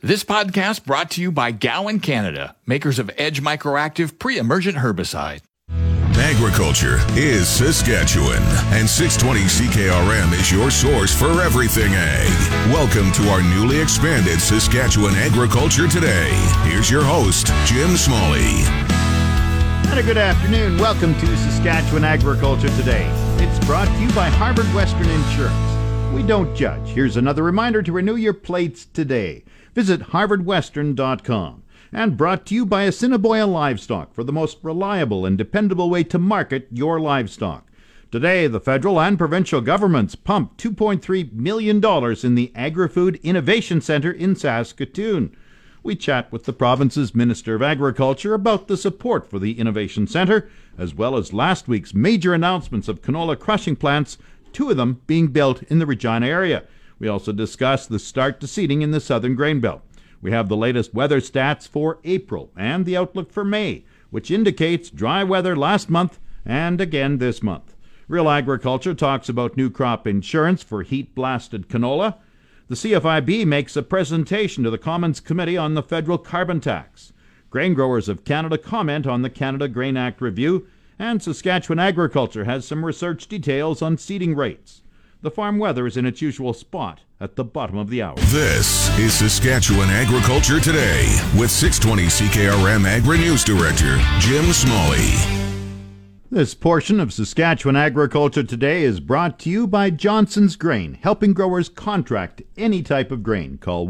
This podcast brought to you by Gowan Canada, makers of Edge Microactive pre-emergent herbicide. Agriculture is Saskatchewan, and 620 CKRM is your source for everything ag. Welcome to our newly expanded Saskatchewan Agriculture Today. Here's your host, Jim Smalley. And a good afternoon. Welcome to Saskatchewan Agriculture Today. It's brought to you by Harvard Western Insurance. We don't judge. Here's another reminder to renew your plates today. Visit harvardwestern.com. And brought to you by Assiniboia Livestock for the most reliable and dependable way to market your livestock. Today, the federal and provincial governments pumped $2.3 million in the Agri-Food Innovation Centre in Saskatoon. We chat with the province's Minister of Agriculture about the support for the Innovation Centre, as well as last week's major announcements of canola crushing plants, two of them being built in the Regina area. We also discussed the start to seeding in the Southern Grain Belt. We have the latest weather stats for April and the outlook for May, which indicates dry weather last month and again this month. Real Agriculture talks about new crop insurance for heat-blasted canola. The CFIB makes a presentation to the Commons Committee on the federal carbon tax. Grain Growers of Canada comment on the Canada Grain Act review, and Saskatchewan Agriculture has some research details on seeding rates. The farm weather is in its usual spot at the bottom of the hour. This is Saskatchewan Agriculture Today with 620 CKRM Agri-News Director Jim Smalley. This portion of Saskatchewan Agriculture Today is brought to you by Johnson's Grain, helping growers contract any type of grain. Call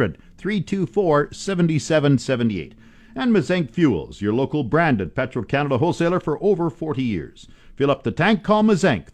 1-800-324-7778. And Mazenk Fuels, your local branded Petro-Canada wholesaler for over 40 years. Fill up the tank, call Mazenk,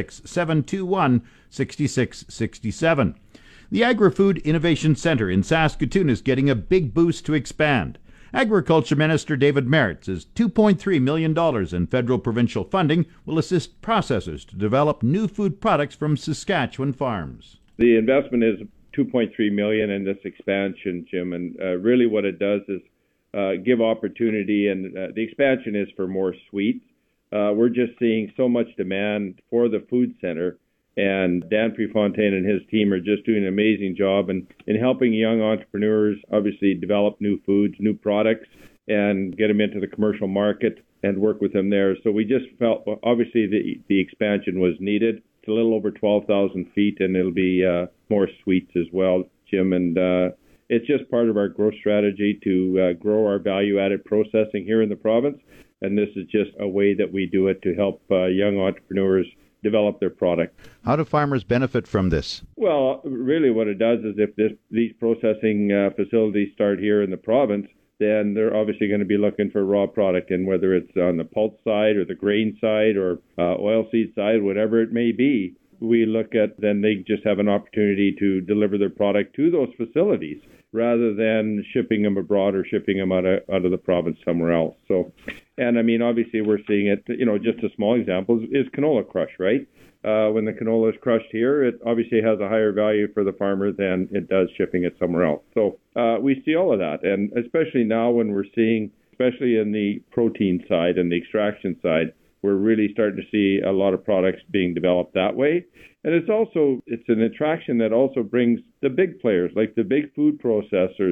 306-721-6667. The Agri-Food Innovation Centre in Saskatoon is getting a big boost to expand. Agriculture Minister David Marit says $2.3 million in federal provincial funding will assist processors to develop new food products from Saskatchewan farms. The investment is $2.3 million in this expansion, Jim, and really what it does is give opportunity, and the expansion is for more sweets. We're just seeing so much demand for the food center, and Dan Prefontaine and his team are just doing an amazing job in helping young entrepreneurs obviously develop new foods, new products, and get them into the commercial market and work with them there. So we just felt, obviously, the expansion was needed. It's a little over 12,000 feet, and it'll be more sweets as well, Jim, and it's just part of our growth strategy to grow our value-added processing here in the province, and this is just a way that we do it to help young entrepreneurs develop their product. How do farmers benefit from this? Well, really what it does is if these processing facilities start here in the province, then they're obviously going to be looking for raw product, and whether it's on the pulp side or the grain side or oilseed side, whatever it may be, we look at, then they just have an opportunity to deliver their product to those facilities rather than shipping them abroad or shipping them out of the province somewhere else. So, and I mean, obviously we're seeing it, just a small example is canola crush, right? When the canola is crushed here, it obviously has a higher value for the farmer than it does shipping it somewhere else. So we see all of that, and especially now when we're seeing, especially in the protein side and the extraction side, we're really starting to see a lot of products being developed that way. And it's an attraction that also brings the big players, like the big food processors,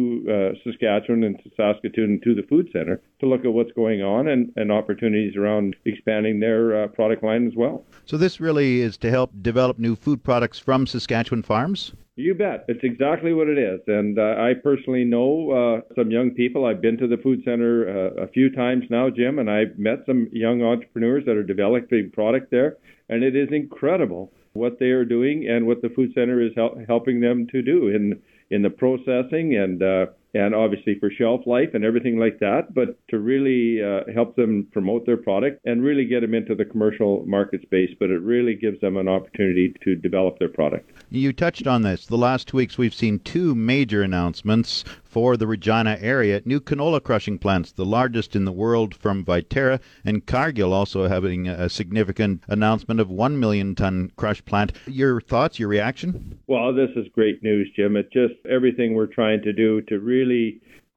to Saskatchewan and to Saskatoon and to the food center to look at what's going on and opportunities around expanding their product line as well. So this really is to help develop new food products from Saskatchewan farms? You bet. It's exactly what it is. And I personally know some young people. I've been to the food center a few times now, Jim, and I've met some young entrepreneurs that are developing product there. And it is incredible what they are doing and what the food center is helping them to do in the processing and obviously for shelf life and everything like that, but to really help them promote their product and really get them into the commercial market space, but it really gives them an opportunity to develop their product. You touched on this. The last 2 weeks we've seen two major announcements for the Regina area. New canola crushing plants, the largest in the world from Viterra, and Cargill also having a significant announcement of 1 million ton crush plant. Your thoughts, your reaction? Well, this is great news, Jim. It's just everything we're trying to do to really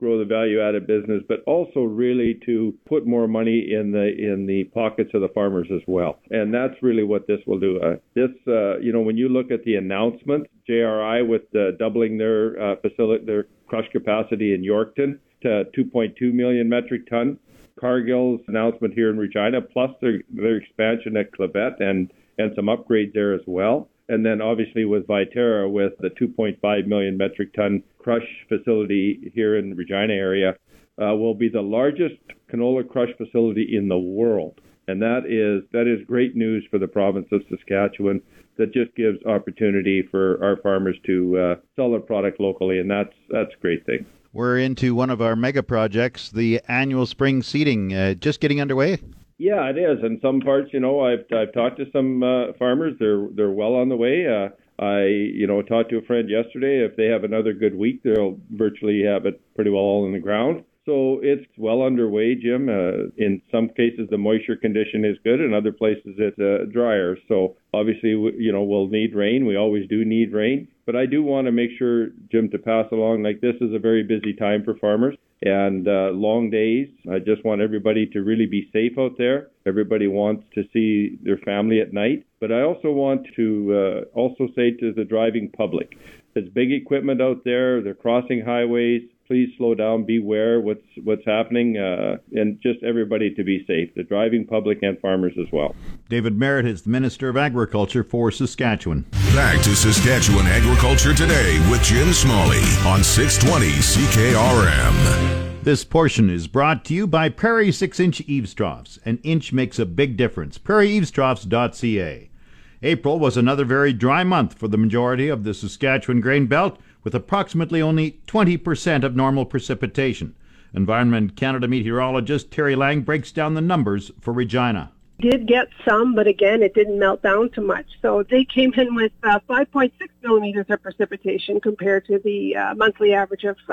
grow the value-added business, but also really to put more money in the pockets of the farmers as well. And that's really what this will do. When you look at the announcement, JRI with doubling their facility, their crush capacity in Yorkton to 2.2 million metric tons, Cargill's announcement here in Regina, plus their expansion at Clabette and some upgrades there as well. And then obviously with Viterra with the 2.5 million metric ton crush facility here in the Regina area, will be the largest canola crush facility in the world. And that is great news for the province of Saskatchewan. That just gives opportunity for our farmers to sell their product locally, and that's a great thing. We're into one of our mega projects, the annual spring seeding, just getting underway. Yeah, it is. In some parts, I've talked to some farmers. They're well on the way. I talked to a friend yesterday. If they have another good week, they'll virtually have it pretty well all in the ground. So it's well underway, Jim. In some cases, the moisture condition is good. In other places, it's drier. So obviously, we'll need rain. We always do need rain. But I do want to make sure, Jim, to pass along, this is a very busy time for farmers and long days. I just want everybody to really be safe out there. Everybody wants to see their family at night. But I also want to also say to the driving public, there's big equipment out there. They're crossing highways. Please slow down, beware what's happening, and just everybody to be safe, the driving public and farmers as well. David Merritt is the Minister of Agriculture for Saskatchewan. Back to Saskatchewan Agriculture Today with Jim Smalley on 620 CKRM. This portion is brought to you by Prairie 6-inch eaves troughs. An inch makes a big difference. PrairieEavesTroughs.ca. April was another very dry month for the majority of the Saskatchewan grain belt, with approximately only 20% of normal precipitation. Environment Canada meteorologist Terry Lang breaks down the numbers for Regina. Did get some, but again, it didn't melt down too much. So they came in with 5.6 millimeters of precipitation compared to the monthly average of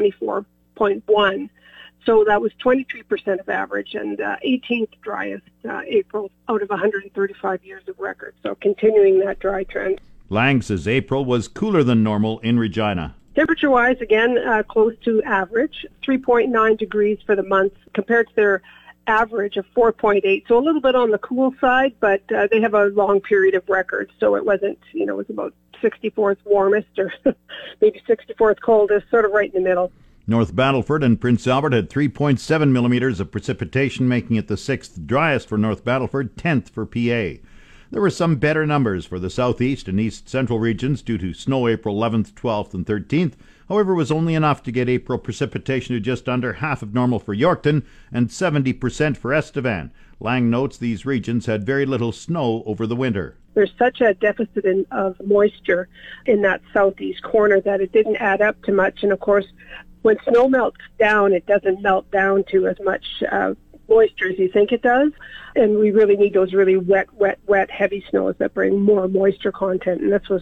24.1. So that was 23% of average and 18th driest April out of 135 years of record. So continuing that dry trend. Lang says April was cooler than normal in Regina. Temperature-wise, again, close to average, 3.9 degrees for the month compared to their average of 4.8. So a little bit on the cool side, but they have a long period of record. So it wasn't, it was about 64th warmest or maybe 64th coldest, sort of right in the middle. North Battleford and Prince Albert had 3.7 millimeters of precipitation, making it the 6th driest for North Battleford, 10th for PA. There were some better numbers for the southeast and east central regions due to snow April 11th, 12th, and 13th. However, it was only enough to get April precipitation to just under half of normal for Yorkton and 70% for Estevan. Lang notes these regions had very little snow over the winter. There's such a deficit of moisture in that southeast corner that it didn't add up to much. And of course, when snow melts down, it doesn't melt down to as much moisture as you think it does. And we really need those really wet, heavy snows that bring more moisture content. And this was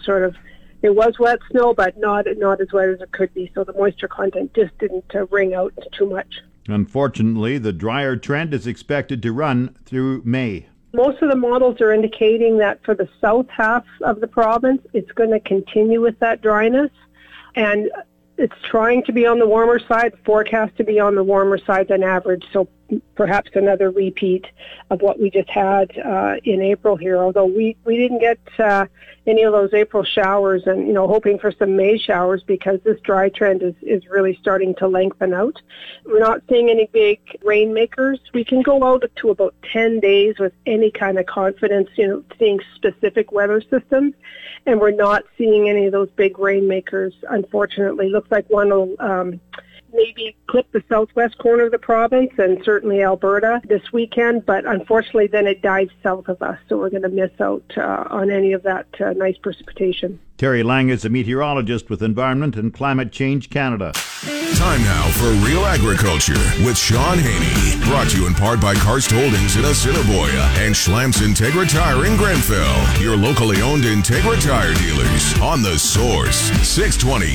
it was wet snow, but not as wet as it could be. So the moisture content just didn't wring out too much. Unfortunately, the drier trend is expected to run through May. Most of the models are indicating that for the south half of the province, it's going to continue with that dryness. And it's trying to be on the warmer side, forecast to be on the warmer side than average, so perhaps another repeat of what we just had in April here, although we didn't get any of those April showers and, hoping for some May showers because this dry trend is really starting to lengthen out. We're not seeing any big rainmakers. We can go out to about 10 days with any kind of confidence, seeing specific weather systems, and we're not seeing any of those big rainmakers, unfortunately. Looks like one will maybe clip the southwest corner of the province and certainly Alberta this weekend, but unfortunately then it dives south of us, so we're going to miss out on any of that nice precipitation. Terry Lang is a meteorologist with Environment and Climate Change Canada. Time now for Real Agriculture with Sean Haney. Brought to you in part by Karst Holdings in Assiniboia and Schlamps Integra Tire in Grenfell. Your locally owned Integra Tire dealers on The Source, 620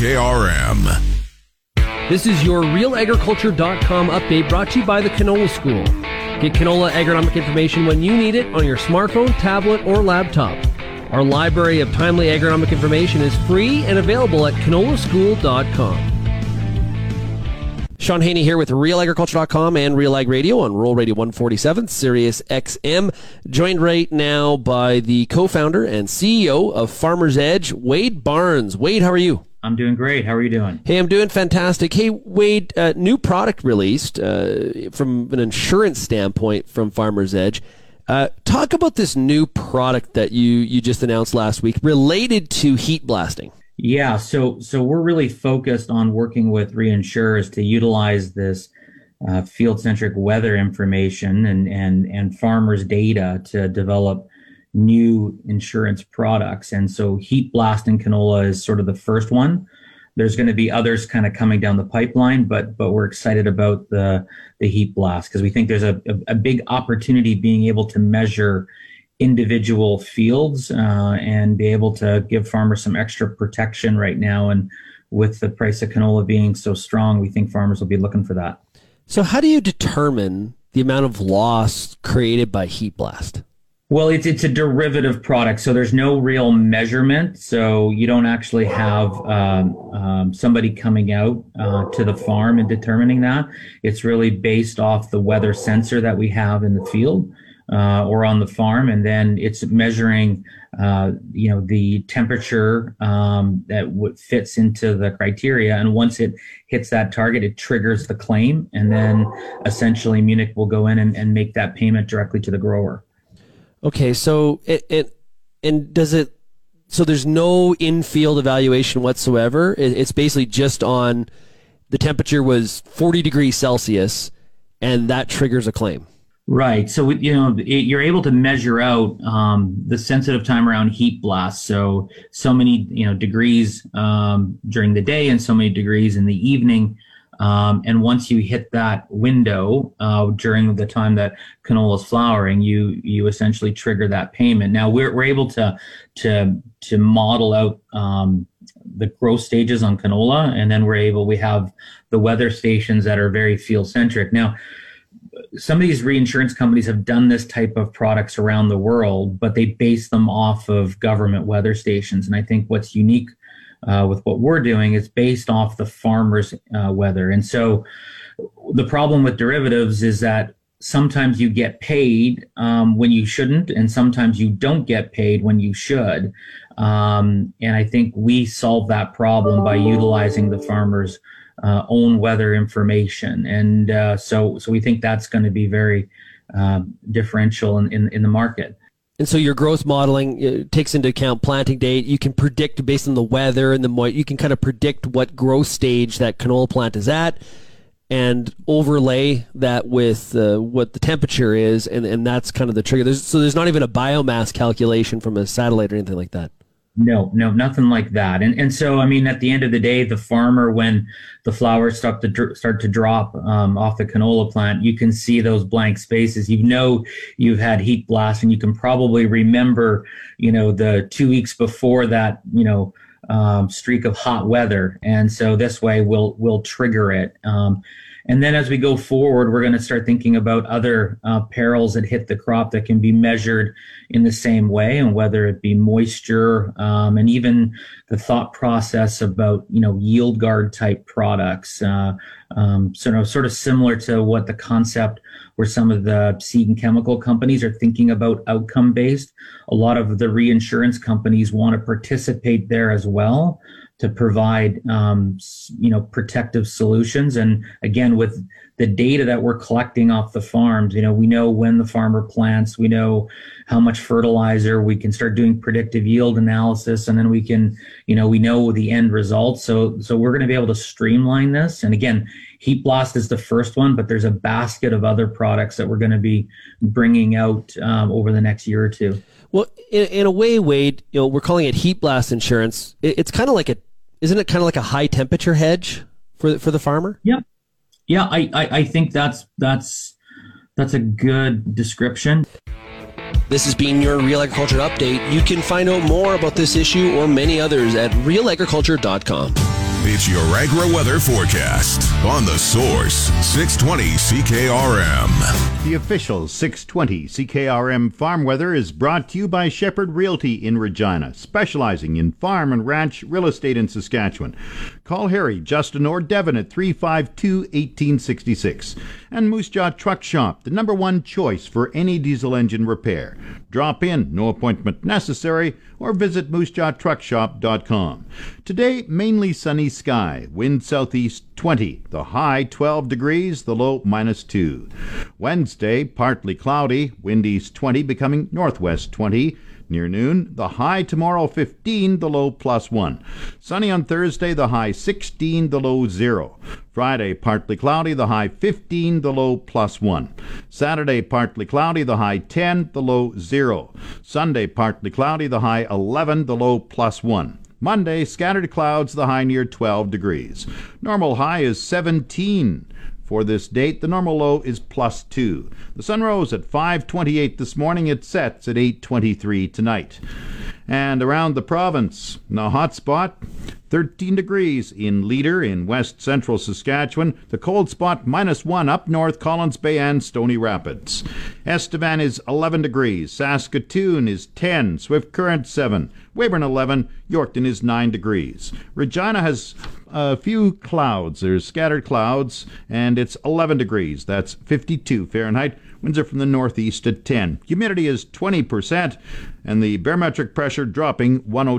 CKRM. This is your RealAgriculture.com update brought to you by the Canola School. Get canola agronomic information when you need it on your smartphone, tablet, or laptop. Our library of timely agronomic information is free and available at canolaschool.com. Sean Haney here with RealAgriculture.com and Real Ag Radio on Rural Radio 147, Sirius XM. Joined right now by the co-founder and CEO of Farmers Edge, Wade Barnes. Wade, how are you? I'm doing great. How are you doing? Hey, I'm doing fantastic. Hey, Wade, new product released from an insurance standpoint from Farmers Edge. Talk about this new product that you just announced last week related to heat blasting. Yeah, so we're really focused on working with reinsurers to utilize this field-centric weather information and farmers' data to develop new insurance products. And so heat blast in canola is sort of the first one. There's going to be others kind of coming down the pipeline, but we're excited about the heat blast because we think there's a big opportunity being able to measure individual fields and be able to give farmers some extra protection right now. And with the price of canola being so strong, we think farmers will be looking for that. So how do you determine the amount of loss created by heat blast? Well, it's a derivative product, so there's no real measurement. So you don't actually have somebody coming out to the farm and determining that. It's really based off the weather sensor that we have in the field or on the farm, and then it's measuring, the temperature that fits into the criteria. And once it hits that target, it triggers the claim, and then essentially Munich will go in and make that payment directly to the grower. Okay, so so there's no in-field evaluation whatsoever. It's basically just on the temperature was 40 degrees Celsius, and that triggers a claim. Right. So, you're able to measure out the sensitive time around heat blasts. So many, degrees during the day and so many degrees in the evening. And once you hit that window during the time that canola is flowering, you essentially trigger that payment. Now we're able to model out the growth stages on canola, and then we have the weather stations that are very field centric. Now, some of these reinsurance companies have done this type of products around the world, but they base them off of government weather stations. And I think what's unique with what we're doing is based off the farmer's weather. And so the problem with derivatives is that sometimes you get paid when you shouldn't, and sometimes you don't get paid when you should. And I think we solve that problem by utilizing the farmer's own weather information. And so we think that's going to be very differential in the market. And so your growth modeling takes into account planting date. You can predict based on the weather and you can kind of predict what growth stage that canola plant is at and overlay that with what the temperature is. And that's kind of the trigger. There's not even a biomass calculation from a satellite or anything like that. No, nothing like that. And so, I mean, at the end of the day, the farmer, when the flowers start to drop off the canola plant, you can see those blank spaces. You've had heat blast, and you can probably remember, the 2 weeks before that, streak of hot weather. And so this way we'll trigger it. And then as we go forward, we're going to start thinking about other perils that hit the crop that can be measured in the same way, and whether it be moisture and even the thought process about, yield guard type products, sort of similar to what the concept where some of the seed and chemical companies are thinking about outcome based. A lot of the reinsurance companies want to participate there as well, to provide, protective solutions. And again, with the data that we're collecting off the farms, we know when the farmer plants, we know how much fertilizer, we can start doing predictive yield analysis, and then we can, we know the end results. So we're going to be able to streamline this. And again, heat blast is the first one, but there's a basket of other products that we're going to be bringing out over the next year or two. Well, in a way, Wade, we're calling it heat blast insurance. It's kind of like isn't it kind of like a high temperature hedge for the farmer? Yeah. I think that's a good description. This has been your Real Agriculture Update. You can find out more about this issue or many others at realagriculture.com. It's your agri-weather forecast on The Source, 620 CKRM. The official 620 CKRM farm weather is brought to you by Shepherd Realty in Regina, specializing in farm and ranch real estate in Saskatchewan. Call Harry, Justin, or Devin at 352-1866. And Moose Jaw Truck Shop, the number one choice for any diesel engine repair. Drop in, no appointment necessary, or visit moosejawtruckshop.com. Today, mainly sunny sky, wind southeast 20, the high 12 degrees, the low -2. Wednesday, partly cloudy, wind east 20, becoming northwest 20. Near noon, the high tomorrow 15, the low +1. Sunny on Thursday, the high 16, the low 0. Friday, partly cloudy, the high 15, the low +1. Saturday, partly cloudy, the high 10, the low 0. Sunday, partly cloudy, the high 11, the low +1. Monday, scattered clouds, the high near 12 degrees. Normal high is 17. For this date, the normal low is +2. The sun rose at 5:28 this morning. It sets at 8:23 tonight. And around the province, the hot spot, 13 degrees in Leader in west central Saskatchewan. The cold spot -1 up north, Collins Bay and Stony Rapids. Estevan is 11 degrees. Saskatoon is 10. Swift Current 7. Weyburn 11. Yorkton is 9 degrees. Regina has a few clouds. There's scattered clouds, and it's 11 degrees. That's 52 Fahrenheit. Winds are from the northeast at 10. Humidity is 20%, and the barometric pressure dropping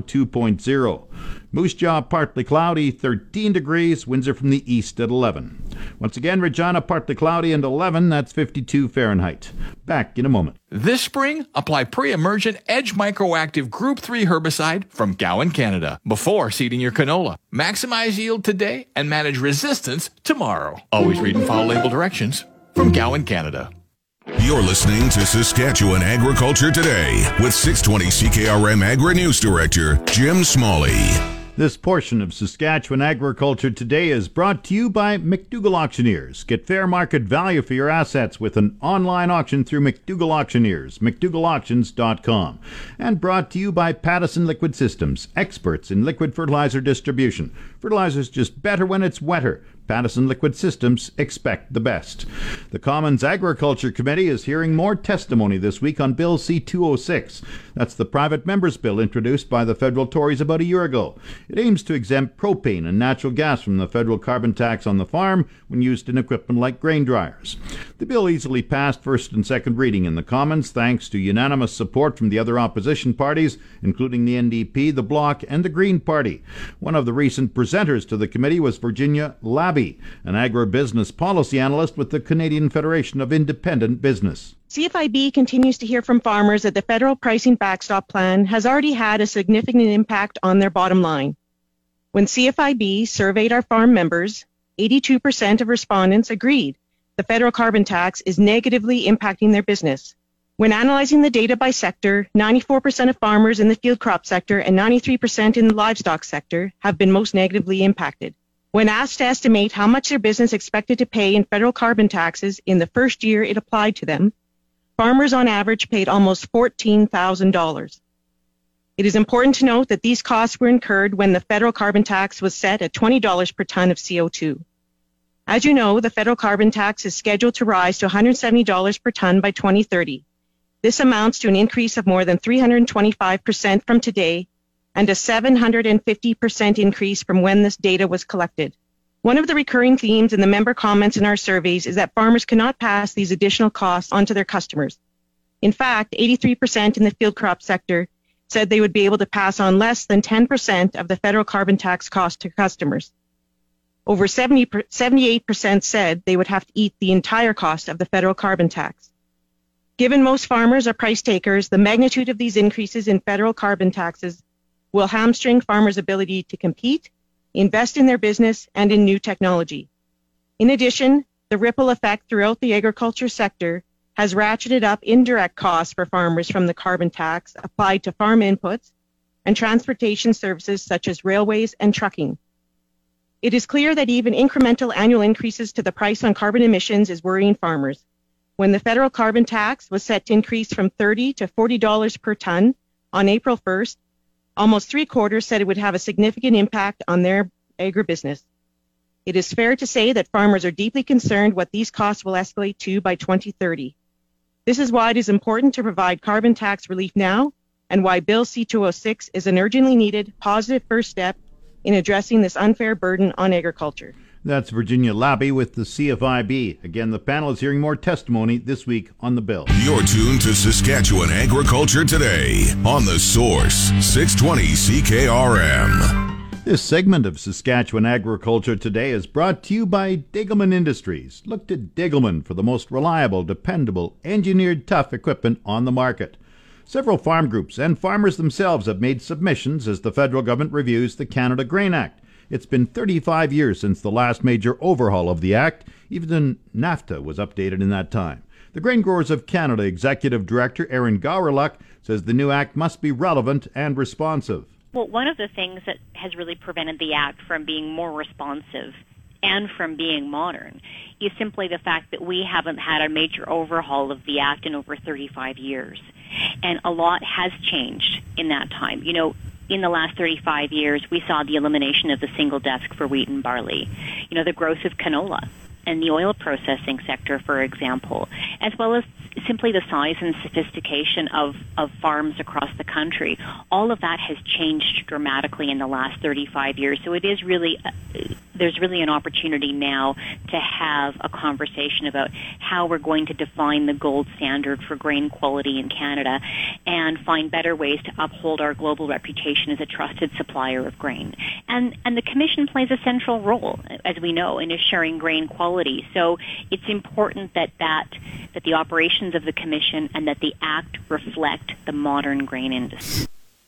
102.0. Moose Jaw partly cloudy, 13 degrees. Winds are from the east at 11. Once again, Regina partly cloudy and 11. That's 52 Fahrenheit. Back in a moment. This spring, apply pre-emergent Edge Microactive Group 3 herbicide from Gowan, Canada, before seeding your canola. Maximize yield today and manage resistance tomorrow. Always read and follow label directions from Gowan, Canada. You're listening to Saskatchewan Agriculture Today with 620 CKRM Agri-News Director Jim Smalley. This portion of Saskatchewan Agriculture Today is brought to you by McDougall Auctioneers. Get fair market value for your assets with an online auction through McDougall Auctioneers, McDougallAuctions.com. And brought to you by Pattison Liquid Systems, experts in liquid fertilizer distribution. Fertilizer's just better when it's wetter. Pattison Liquid Systems, expect the best. The Commons Agriculture Committee is hearing more testimony this week on Bill C-206. That's the private members' bill introduced by the federal Tories about a year ago. It aims to exempt propane and natural gas from the federal carbon tax on the farm when used in equipment like grain dryers. The bill easily passed first and second reading in the Commons thanks to unanimous support from the other opposition parties, including the NDP, the Bloc, and the Green Party. One of the recent presenters to the committee was Virginia Labby, an agribusiness policy analyst with the Canadian Federation of Independent Business. CFIB continues to hear from farmers that the federal pricing backstop plan has already had a significant impact on their bottom line. When CFIB surveyed our farm members, 82% of respondents agreed the federal carbon tax is negatively impacting their business. When analyzing the data by sector, 94% of farmers in the field crop sector and 93% in the livestock sector have been most negatively impacted. When asked to estimate how much their business expected to pay in federal carbon taxes in the first year it applied to them, farmers on average paid almost $14,000. It is important to note that these costs were incurred when the federal carbon tax was set at $20 per ton of CO2. As you know, the federal carbon tax is scheduled to rise to $170 per ton by 2030. This amounts to an increase of more than 325% from today and a 750% increase from when this data was collected. One of the recurring themes in the member comments in our surveys is that farmers cannot pass these additional costs on to their customers. In fact, 83% in the field crop sector said they would be able to pass on less than 10% of the federal carbon tax cost to customers. Over 78% said they would have to eat the entire cost of the federal carbon tax. Given most farmers are price takers, the magnitude of these increases in federal carbon taxes will hamstring farmers' ability to compete, invest in their business, and in new technology. In addition, the ripple effect throughout the agriculture sector has ratcheted up indirect costs for farmers from the carbon tax applied to farm inputs and transportation services such as railways and trucking. It is clear that even incremental annual increases to the price on carbon emissions is worrying farmers. When the federal carbon tax was set to increase from $30 to $40 per ton on April 1st, almost three-quarters said it would have a significant impact on their agribusiness. It is fair to say that farmers are deeply concerned what these costs will escalate to by 2030. This is why it is important to provide carbon tax relief now, and why Bill C-206 is an urgently needed, positive first step in addressing this unfair burden on agriculture. That's Virginia Labby with the CFIB. Again, the panel is hearing more testimony this week on the bill. You're tuned to Saskatchewan Agriculture Today on The Source, 620 CKRM. This segment of Saskatchewan Agriculture Today is brought to you by Degelman Industries. Look to Degelman for the most reliable, dependable, engineered tough equipment on the market. Several farm groups and farmers themselves have made submissions as the federal government reviews the Canada Grain Act. It's been 35 years since the last major overhaul of the Act. Even NAFTA was updated in that time. The Grain Growers of Canada Executive Director Erin Gawryluk says the new Act must be relevant and responsive. Well, one of the things that has really prevented the Act from being more responsive and from being modern is simply the fact that we haven't had a major overhaul of the Act in over 35 years. And a lot has changed in that time. You know, in the last 35 years, we saw the elimination of the single desk for wheat and barley, you know, the growth of canola and the oil processing sector, for example, as well as simply the size and sophistication of farms across the country. All of that has changed dramatically in the last 35 years. So it is really, there's really an opportunity now to have a conversation about how we're going to define the gold standard for grain quality in Canada and find better ways to uphold our global reputation as a trusted supplier of grain. And the Commission plays a central role, as we know, in assuring grain quality. So it's important that the operations of the Commission and that the Act reflect the modern grain industry.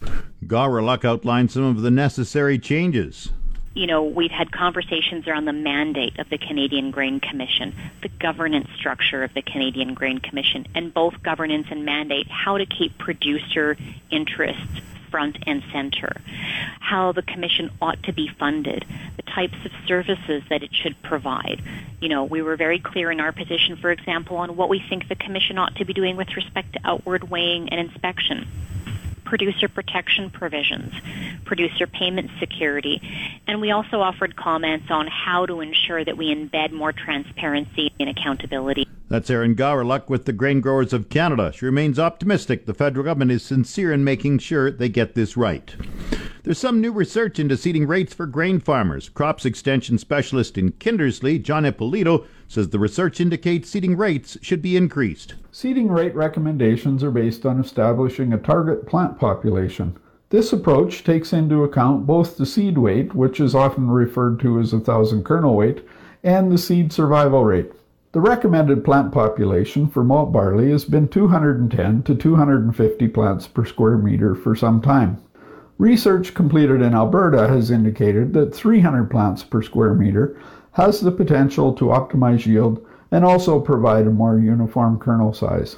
Gawryluk outlined some of the necessary changes. You know, we've had conversations around the mandate of the Canadian Grain Commission, the governance structure of the Canadian Grain Commission, and both governance and mandate, how to keep producer interests front and center, how the Commission ought to be funded, the types of services that it should provide. You know, we were very clear in our position, for example, on what we think the Commission ought to be doing with respect to outward weighing and inspection, producer protection provisions, producer payment security, and we also offered comments on how to ensure that we embed more transparency and accountability. That's Erin Gawryluk with the Grain Growers of Canada. She remains optimistic the federal government is sincere in making sure they get this right. There's some new research into seeding rates for grain farmers. Crops extension specialist in Kindersley, John Ippolito, says the research indicates seeding rates should be increased. Seeding rate recommendations are based on establishing a target plant population. This approach takes into account both the seed weight, which is often referred to as 1,000 kernel weight, and the seed survival rate. The recommended plant population for malt barley has been 210 to 250 plants per square meter for some time. Research completed in Alberta has indicated that 300 plants per square meter has the potential to optimize yield and also provide a more uniform kernel size.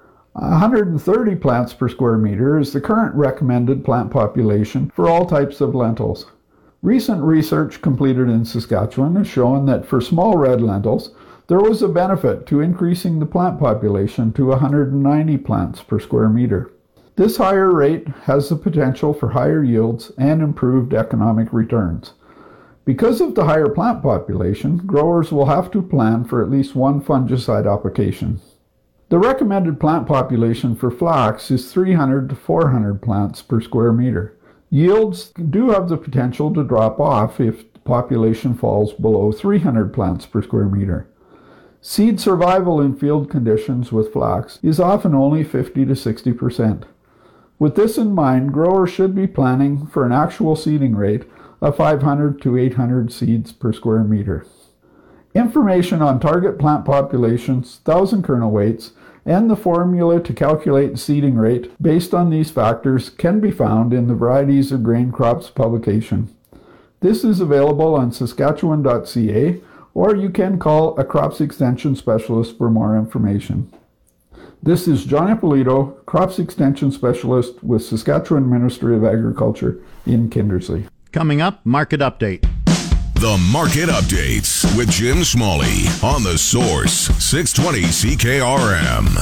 130 plants per square meter is the current recommended plant population for all types of lentils. Recent research completed in Saskatchewan has shown that for small red lentils, there was a benefit to increasing the plant population to 190 plants per square meter. This higher rate has the potential for higher yields and improved economic returns. Because of the higher plant population, growers will have to plan for at least one fungicide application. The recommended plant population for flax is 300 to 400 plants per square meter. Yields do have the potential to drop off if the population falls below 300 plants per square meter. Seed survival in field conditions with flax is often only 50 to 60%. With this in mind, growers should be planning for an actual seeding rate of 500 to 800 seeds per square meter. Information on target plant populations, 1,000 kernel weights, and the formula to calculate seeding rate based on these factors can be found in the Varieties of Grain Crops publication. This is available on saskatchewan.ca, or you can call a crops extension specialist for more information. This is John Ippolito, crops extension specialist with Saskatchewan Ministry of Agriculture in Kindersley. Coming up, Market Update. The Market Updates with Jim Smalley on The Source, 620 CKRM.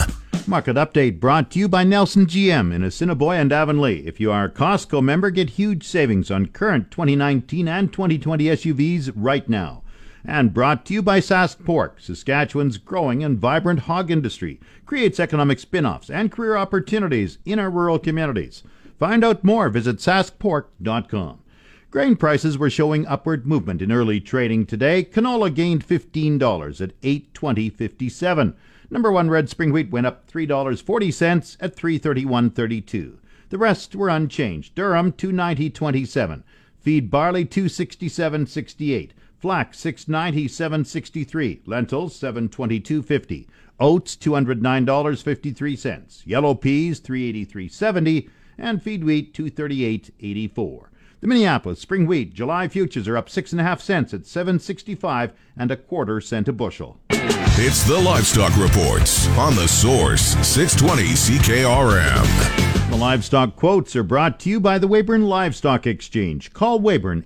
Market update brought to you by Nelson GM in Assiniboia and Avonlea. If you are a Costco member, get huge savings on current 2019 and 2020 SUVs right now. And brought to you by Sask Pork. Saskatchewan's growing and vibrant hog industry creates economic spin-offs and career opportunities in our rural communities. Find out more. Visit saskpork.com. Grain prices were showing upward movement in early trading today. Canola gained $15 at $8.20.57. Number 1 red spring wheat went up $3.40 at $3.31.32. The rest were unchanged. Durum $2.90.27. Feed barley $2.67.68. Flax $6.97.63. Lentils $7.22.50. Oats $209.53. Yellow peas $3.83.70. And feed wheat $2.38.84. The Minneapolis spring wheat July futures are up 6.5 cents at $7.65 and a quarter cent a bushel. It's the Livestock Reports on The Source, 620 CKRM. The livestock quotes are brought to you by the Weyburn Livestock Exchange. Call Weyburn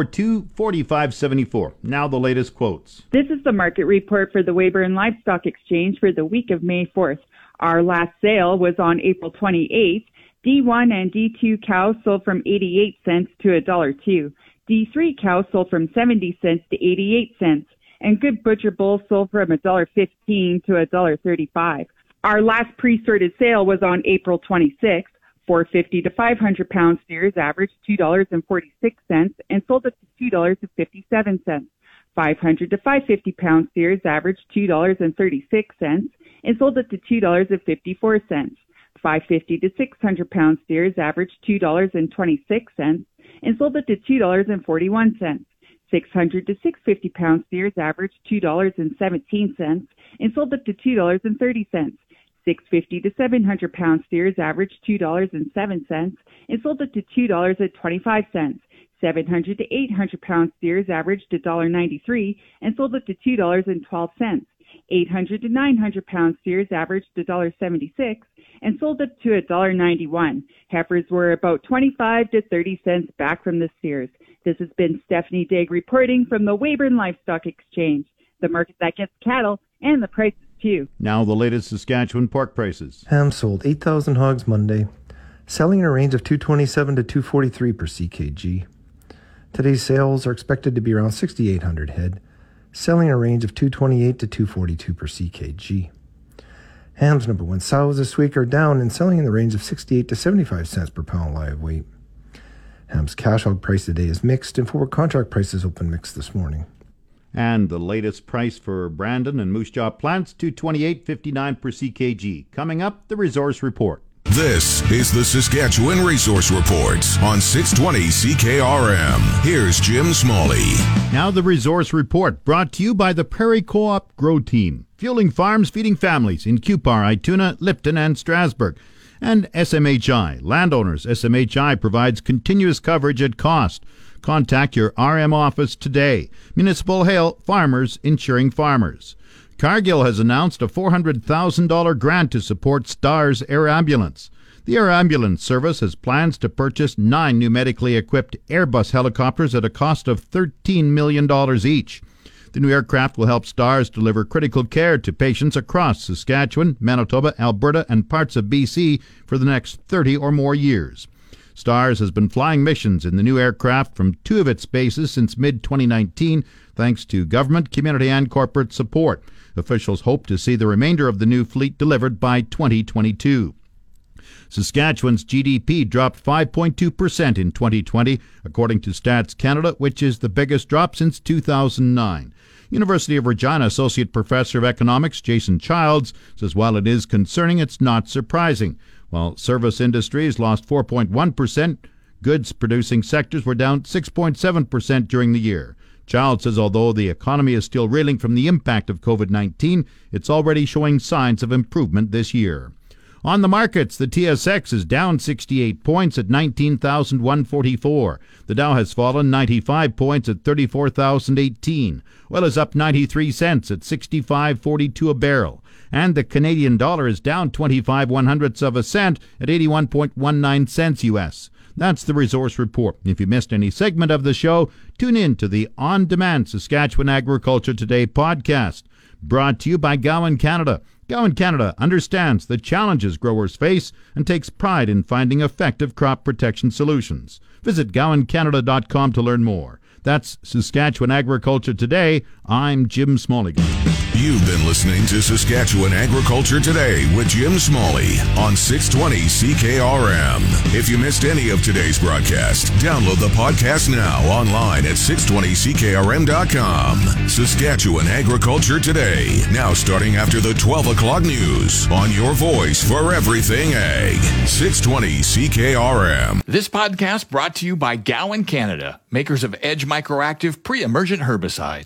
842-4574. Now the latest quotes. This is the market report for the Weyburn Livestock Exchange for the week of May 4th. Our last sale was on April 28th. D1 and D2 cows sold from 88 cents to $1.02. D3 cows sold from 70 cents to 88 cents. And good butcher bulls sold from $1.15 to $1.35. Our last pre-sorted sale was on April 26th. 450 to 500 pound steers averaged $2.46 and sold at $2.57. 500 to 550 pound steers averaged $2.36 and sold at $2.54. 550 to 600 pound steers averaged $2.26 and sold at $2.41. 600 to 650 pound steers averaged $2.17 and sold up to $2.30. 650 to 700 pound steers averaged $2.07 and sold up to $2.25. 700 to 800 pound steers averaged $1.93 and sold up to $2.12. 800 to 900 pound steers averaged $1.76 and sold up to $1.91. Heifers were about 25 to 30 cents back from the steers. This has been Stephanie Digg reporting from the Weyburn Livestock Exchange, the market that gets cattle and the prices too. Now the latest Saskatchewan pork prices. Ham sold 8,000 hogs Monday, selling in a range of $227 to $243 per CKG. Today's sales are expected to be around 6,800 head, selling in a range of $228 to $242 per CKG. Hams number 1 sows this week are down and selling in the range of 68 to 75 cents per pound live weight. Ham's cash hog price today is mixed, and forward contract prices open mixed this morning. And the latest price for Brandon and Moose Jaw plants, $228.59 per CKG. Coming up, the resource report. This is the Saskatchewan Resource Report on 620 CKRM. Here's Jim Smalley. Now the resource report brought to you by the Prairie Co-op Grow Team. Fueling farms, feeding families in Cupar, Ituna, Lipton, and Strasbourg. And SMHI. Landowners, SMHI provides continuous coverage at cost. Contact your RM office today. Municipal Hail, farmers insuring farmers. Cargill has announced a $400,000 grant to support STARS Air Ambulance. The Air Ambulance Service has plans to purchase 9 new medically equipped Airbus helicopters at a cost of $13 million each. The new aircraft will help STARS deliver critical care to patients across Saskatchewan, Manitoba, Alberta, and parts of BC for the next 30 or more years. STARS has been flying missions in the new aircraft from 2 of its bases since mid-2019, thanks to government, community, and corporate support. Officials hope to see the remainder of the new fleet delivered by 2022. Saskatchewan's GDP dropped 5.2% in 2020, according to Stats Canada, which is the biggest drop since 2009. University of Regina Associate Professor of Economics Jason Childs says while it is concerning, it's not surprising. While service industries lost 4.1%, goods-producing sectors were down 6.7% during the year. Childs says although the economy is still reeling from the impact of COVID-19, it's already showing signs of improvement this year. On the markets, the TSX is down 68 points at 19,144. The Dow has fallen 95 points at 34,018. Oil is up 93 cents at 65.42 a barrel. And the Canadian dollar is down 25/100ths of a cent at 81.19 cents U.S. That's the resource report. If you missed any segment of the show, tune in to the On Demand Saskatchewan Agriculture Today podcast. Brought to you by Gowan Canada. Gowan Canada understands the challenges growers face and takes pride in finding effective crop protection solutions. Visit GowanCanada.com to learn more. That's Saskatchewan Agriculture Today. I'm Jim Smalley. You've been listening to Saskatchewan Agriculture Today with Jim Smalley on 620 CKRM. If you missed any of today's broadcast, download the podcast now online at 620ckrm.com. Saskatchewan Agriculture Today, now starting after the 12 o'clock news on your voice for everything ag. 620 CKRM. This podcast brought to you by Gowan Canada, makers of Edge Microactive Pre-Emergent Herbicide.